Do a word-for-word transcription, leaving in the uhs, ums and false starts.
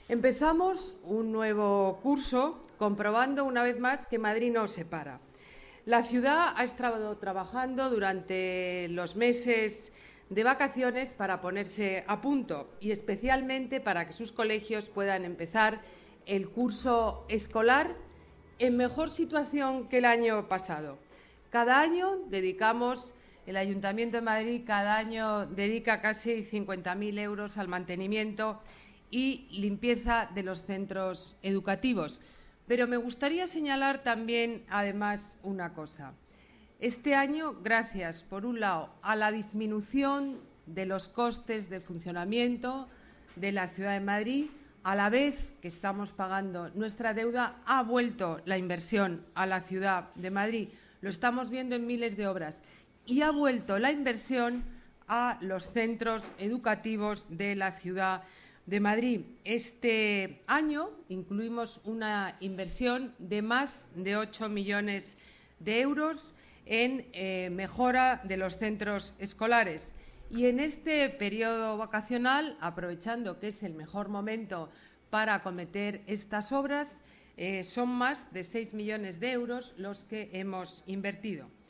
Empezamos un nuevo curso comprobando una vez más que Madrid no se para. La ciudad ha estado trabajando durante los meses de vacaciones para ponerse a punto y especialmente para que sus colegios puedan empezar el curso escolar en mejor situación que el año pasado. Cada año dedicamos, el Ayuntamiento de Madrid cada año dedica casi cincuenta mil euros al mantenimiento y limpieza de los centros educativos. Pero me gustaría señalar también, además, una cosa. Este año, gracias, por un lado, a la disminución de los costes de funcionamiento de la Ciudad de Madrid, a la vez que estamos pagando nuestra deuda, ha vuelto la inversión a la Ciudad de Madrid. Lo estamos viendo en miles de obras. Y ha vuelto la inversión a los centros educativos de la Ciudad de Madrid. Este año incluimos una inversión de más de ocho millones de euros en eh, mejora de los centros escolares. Y en este periodo vacacional, aprovechando que es el mejor momento para acometer estas obras, eh, son más de seis millones de euros los que hemos invertido.